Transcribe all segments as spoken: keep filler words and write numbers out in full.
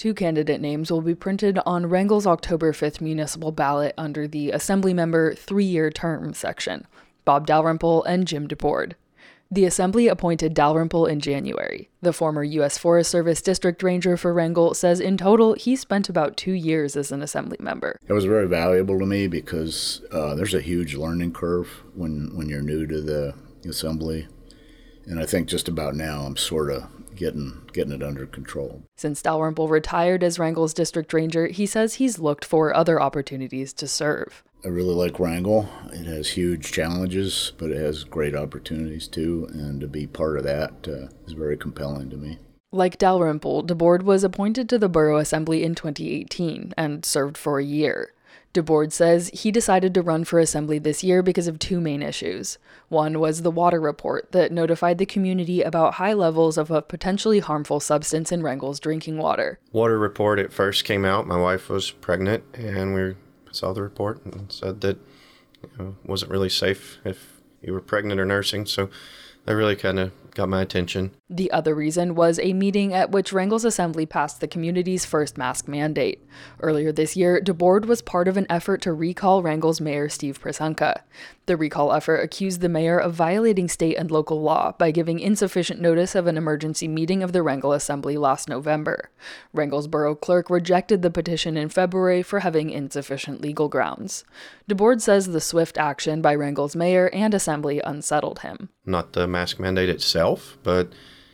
Two candidate names will be printed on Wrangel's October fifth municipal ballot under the Assemblymember three-year term section, Bob Dalrymple and Jim DeBoard. The Assembly appointed Dalrymple in January. The former U S Forest Service district ranger for Wrangell says in total he spent about two years as an Assembly member. It was very valuable to me because uh, there's a huge learning curve when, when you're new to the Assembly. And I think just about now I'm sort of getting getting it under control. Since Dalrymple retired as Wrangell's district ranger, he says he's looked for other opportunities to serve. I really like Wrangell. It has huge challenges, but it has great opportunities too, and to be part of that uh, is very compelling to me. Like Dalrymple, DeBoard was appointed to the Borough Assembly in twenty eighteen and served for a year. DeBoard says he decided to run for Assembly this year because of two main issues. One was the water report that notified the community about high levels of a potentially harmful substance in Wrangell's drinking water. Water report, it first came out. My wife was pregnant, and we saw the report and said that you know, it wasn't really safe if you were pregnant or nursing, so that really kind of got my attention. The other reason was a meeting at which Wrangell's Assembly passed the community's first mask mandate. Earlier this year, DeBoard was part of an effort to recall Wrangell's mayor Steve Prasenka. The recall effort accused the mayor of violating state and local law by giving insufficient notice of an emergency meeting of the Wrangell Assembly last November. Wrangell's borough clerk rejected the petition in February for having insufficient legal grounds. DeBoard says the swift action by Wrangell's mayor and Assembly unsettled him. Not the mask mandate itself, but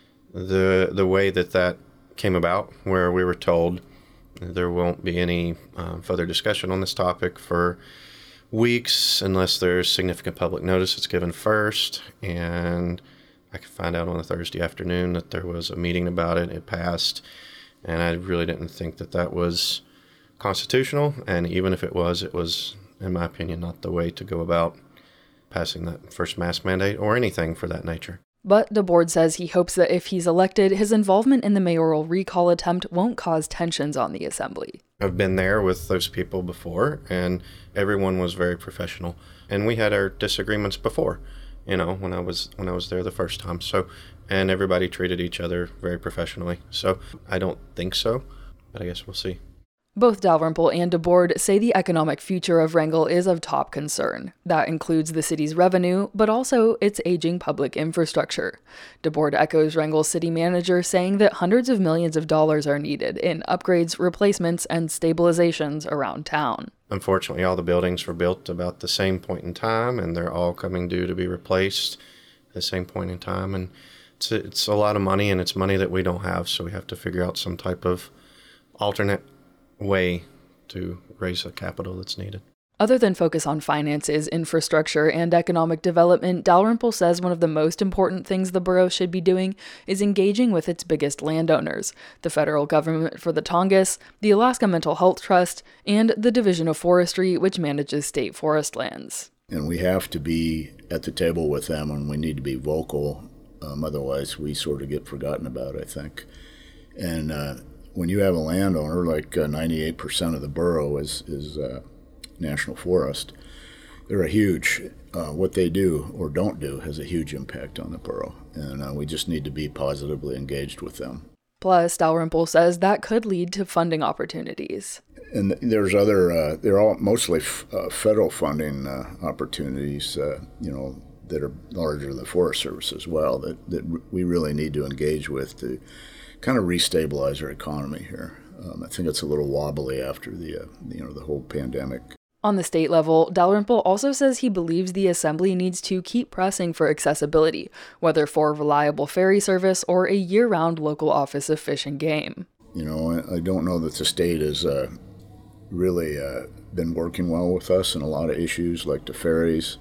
the the way that that came about, where we were told there won't be any uh, further discussion on this topic for weeks unless there's significant public notice that's given first. And I could find out on a Thursday afternoon that there was a meeting about it. It passed, and I really didn't think that that was constitutional. And even if it was, it was, in my opinion, not the way to go about passing that first mask mandate or anything for that nature. But DeBoard says he hopes that if he's elected, his involvement in the mayoral recall attempt won't cause tensions on the Assembly. I've been there with those people before, and everyone was very professional. And we had our disagreements before, you know, when I was when I was there the first time. So, and everybody treated each other very professionally. So I don't think so, but I guess we'll see. Both Dalrymple and DeBoard say the economic future of Wrangell is of top concern. That includes the city's revenue, but also its aging public infrastructure. DeBoard echoes Wrangell's city manager, saying that hundreds of millions of dollars are needed in upgrades, replacements, and stabilizations around town. Unfortunately, all the buildings were built about the same point in time, and they're all coming due to be replaced at the same point in time. And it's, it's a lot of money, and it's money that we don't have, so we have to figure out some type of alternate way to raise the capital that's needed. Other than focus on finances, infrastructure, and economic development, Dalrymple says one of the most important things the borough should be doing is engaging with its biggest landowners, the federal government for the Tongass, the Alaska Mental Health Trust, and the Division of Forestry, which manages state forest lands. And we have to be at the table with them, and we need to be vocal. Um, otherwise, we sort of get forgotten about, I think. And uh, when you have a landowner, like uh, ninety-eight percent of the borough is, is uh, National Forest, they're a huge, uh, what they do or don't do has a huge impact on the borough. And uh, we just need to be positively engaged with them. Plus, Dalrymple says that could lead to funding opportunities. And there's other, uh, they're all mostly f- uh, federal funding uh, opportunities, uh, you know, that are larger than the Forest Service as well, that, that we really need to engage with to kind of restabilize our economy here. Um, I think it's a little wobbly after the, uh, you know, the whole pandemic. On the state level, Dalrymple also says he believes the Assembly needs to keep pressing for accessibility, whether for reliable ferry service or a year-round local Office of Fish and Game. You know, I, I don't know that the state has uh, really uh, been working well with us in a lot of issues like the ferries.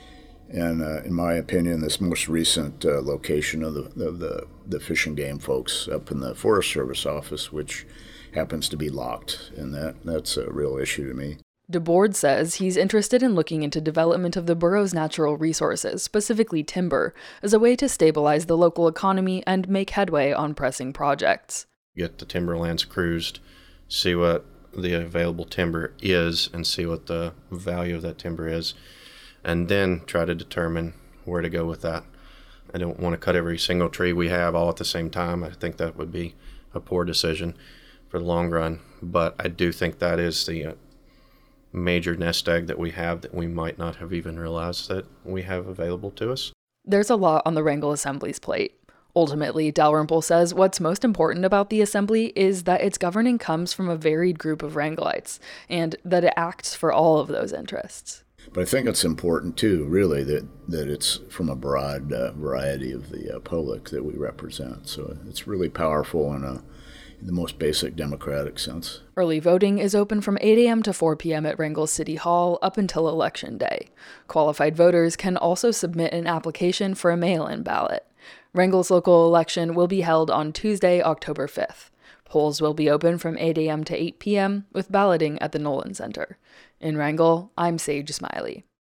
And uh, in my opinion, this most recent uh, location of the, of the the Fish and Game folks up in the Forest Service office, which happens to be locked, and that that's a real issue to me. DeBoard says he's interested in looking into development of the borough's natural resources, specifically timber, as a way to stabilize the local economy and make headway on pressing projects. Get the timberlands cruised, see what the available timber is, and see what the value of that timber is, and then try to determine where to go with that. I don't want to cut every single tree we have all at the same time. I think that would be a poor decision. for the long run. But I do think that is the uh, major nest egg that we have that we might not have even realized that we have available to us. There's a lot on the Wrangell Assembly's plate. Ultimately, Dalrymple says what's most important about the Assembly is that its governing comes from a varied group of Wrangellites, and that it acts for all of those interests. But I think it's important, too, really, that, that it's from a broad uh, variety of the uh, public that we represent. So it's really powerful in, a, in the most basic democratic sense. Early voting is open from eight a.m. to four p.m. at Wrangell City Hall up until Election Day. Qualified voters can also submit an application for a mail-in ballot. Wrangell's local election will be held on Tuesday, October fifth. Polls will be open from eight a.m. to eight p.m. with balloting at the Nolan Center. In Wrangell, I'm Sage Smiley.